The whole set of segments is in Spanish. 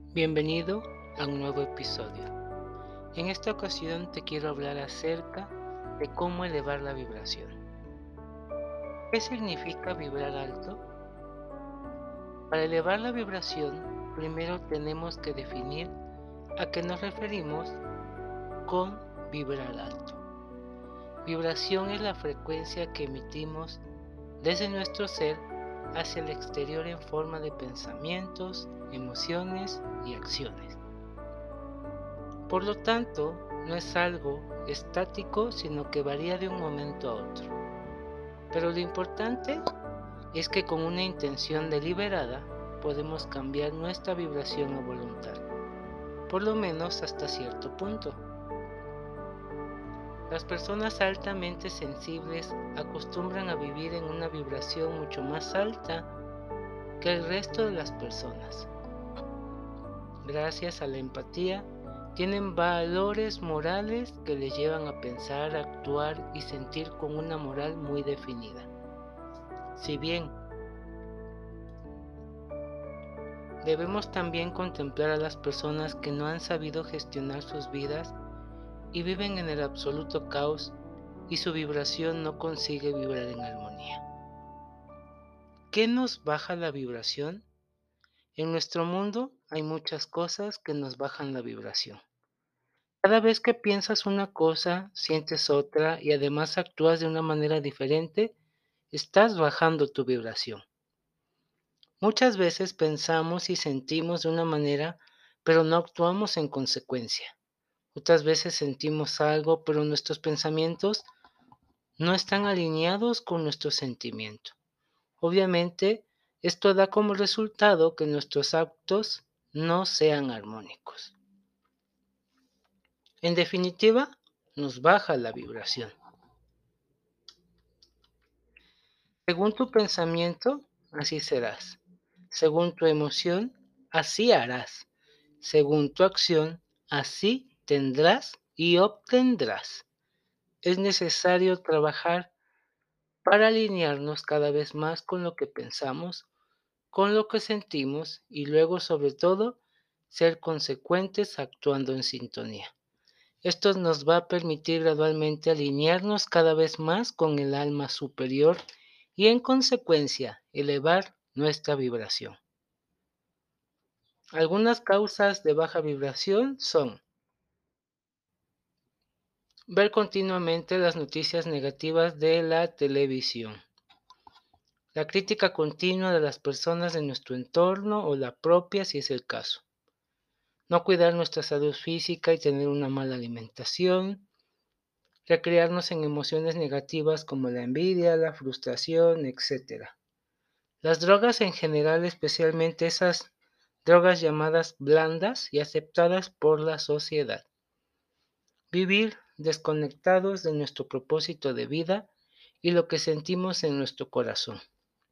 Bienvenido a un nuevo episodio. En esta ocasión te quiero hablar acerca de cómo elevar la vibración. ¿Qué significa vibrar alto? Para elevar la vibración, primero tenemos que definir a qué nos referimos con vibrar alto. Vibración es la frecuencia que emitimos desde nuestro ser hacia el exterior en forma de pensamientos, emociones y acciones. Por lo tanto, no es algo estático, sino que varía de un momento a otro. Pero lo importante es que con una intención deliberada podemos cambiar nuestra vibración a voluntad, por lo menos hasta cierto punto. Las personas altamente sensibles acostumbran a vivir en una vibración mucho más alta que el resto de las personas. Gracias a la empatía, tienen valores morales que les llevan a pensar, actuar y sentir con una moral muy definida. Si bien debemos también contemplar a las personas que no han sabido gestionar sus vidas y viven en el absoluto caos y su vibración no consigue vibrar en armonía. ¿Qué nos baja la vibración? En nuestro mundo hay muchas cosas que nos bajan la vibración. Cada vez que piensas una cosa, sientes otra y además actúas de una manera diferente, estás bajando tu vibración. Muchas veces pensamos y sentimos de una manera, pero no actuamos en consecuencia. Otras veces sentimos algo, pero nuestros pensamientos no están alineados con nuestro sentimiento. Obviamente, esto da como resultado que nuestros actos no sean armónicos. En definitiva, nos baja la vibración. Según tu pensamiento, así serás. Según tu emoción, así harás. Según tu acción, así tendrás y obtendrás. Es necesario trabajar para alinearnos cada vez más con lo que pensamos, con lo que sentimos y luego, sobre todo, ser consecuentes actuando en sintonía. Esto nos va a permitir gradualmente alinearnos cada vez más con el alma superior y en consecuencia elevar nuestra vibración. Algunas causas de baja vibración son ver continuamente las noticias negativas de la televisión, la crítica continua de las personas de nuestro entorno o la propia si es el caso, no cuidar nuestra salud física y tener una mala alimentación, recrearnos en emociones negativas como la envidia, la frustración, etc. Las drogas en general, especialmente esas drogas llamadas blandas y aceptadas por la sociedad. Vivir desconectados de nuestro propósito de vida y lo que sentimos en nuestro corazón.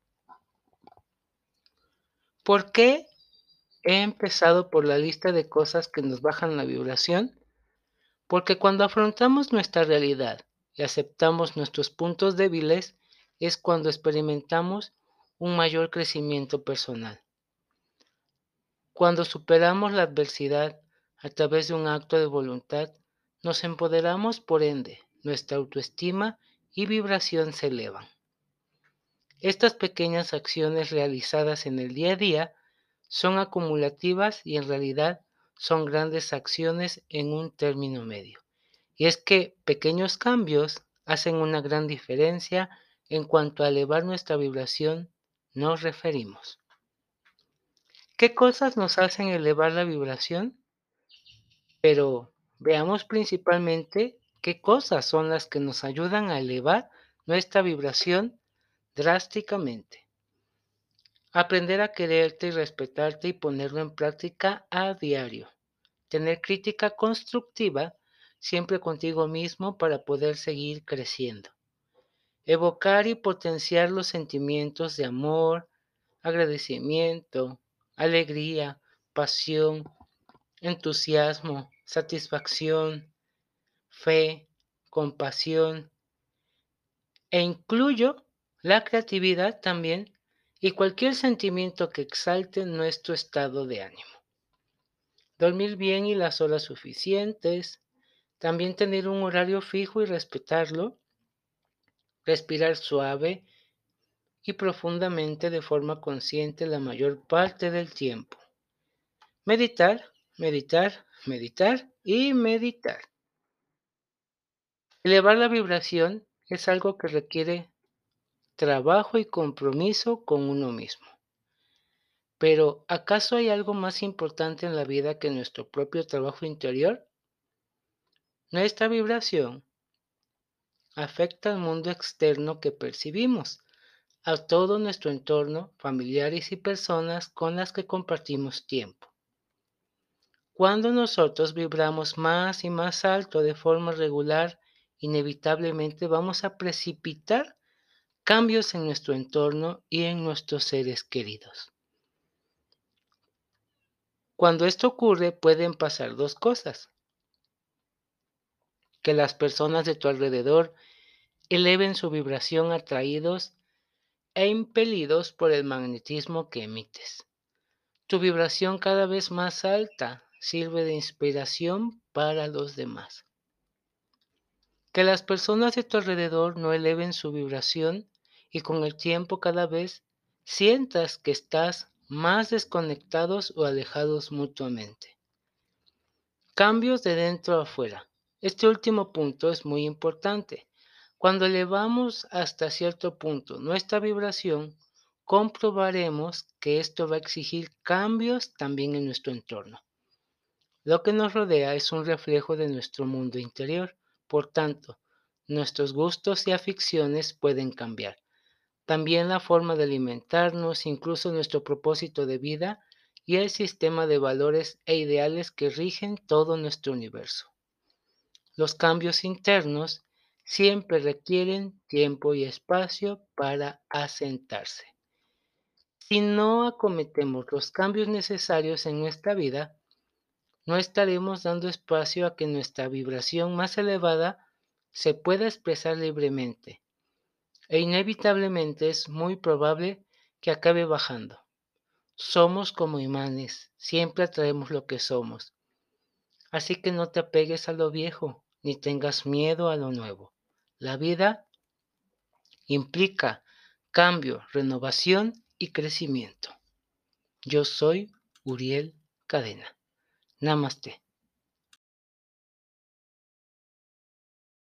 ¿Por qué he empezado por la lista de cosas que nos bajan la vibración? Porque cuando afrontamos nuestra realidad y aceptamos nuestros puntos débiles, es cuando experimentamos un mayor crecimiento personal. Cuando superamos la adversidad a través de un acto de voluntad, nos empoderamos, por ende, nuestra autoestima y vibración se elevan. Estas pequeñas acciones realizadas en el día a día son acumulativas y en realidad son grandes acciones en un término medio. Y es que pequeños cambios hacen una gran diferencia en cuanto a elevar nuestra vibración nos referimos. ¿Qué cosas nos hacen elevar la vibración? Pero veamos principalmente qué cosas son las que nos ayudan a elevar nuestra vibración drásticamente. Aprender a quererte y respetarte y ponerlo en práctica a diario. Tener crítica constructiva siempre contigo mismo para poder seguir creciendo. Evocar y potenciar los sentimientos de amor, agradecimiento, alegría, pasión, entusiasmo, satisfacción, fe, compasión e incluyo la creatividad también y cualquier sentimiento que exalte nuestro estado de ánimo. dormir bien y las horas suficientes, también tener un horario fijo y respetarlo, respirar suave y profundamente de forma consciente la mayor parte del tiempo. Meditar, meditar, meditar y meditar. Elevar la vibración es algo que requiere trabajo y compromiso con uno mismo. Pero, ¿acaso hay algo más importante en la vida que nuestro propio trabajo interior? Nuestra vibración afecta al mundo externo que percibimos, a todo nuestro entorno, familiares y personas con las que compartimos tiempo. Cuando nosotros vibramos más y más alto de forma regular, inevitablemente vamos a precipitar cambios en nuestro entorno y en nuestros seres queridos. Cuando esto ocurre, pueden pasar dos cosas: que las personas de tu alrededor eleven su vibración atraídos e impelidos por el magnetismo que emites. Tu vibración cada vez más alta sirve de inspiración para los demás. Que las personas de tu alrededor no eleven su vibración y con el tiempo cada vez sientas que estás más desconectados o alejados mutuamente. Cambios de dentro a afuera. Este último punto es muy importante. Cuando elevamos hasta cierto punto nuestra vibración, comprobaremos que esto va a exigir cambios también en nuestro entorno. Lo que nos rodea es un reflejo de nuestro mundo interior. Por tanto, nuestros gustos y aficiones pueden cambiar. También la forma de alimentarnos, incluso nuestro propósito de vida y el sistema de valores e ideales que rigen todo nuestro universo. Los cambios internos siempre requieren tiempo y espacio para asentarse. Si no acometemos los cambios necesarios en nuestra vida, no estaremos dando espacio a que nuestra vibración más elevada se pueda expresar libremente, e inevitablemente es muy probable que acabe bajando. Somos como imanes, siempre atraemos lo que somos. Así que no te apegues a lo viejo, ni tengas miedo a lo nuevo. La vida implica cambio, renovación y crecimiento. Yo soy Uriel Cadena. Namaste.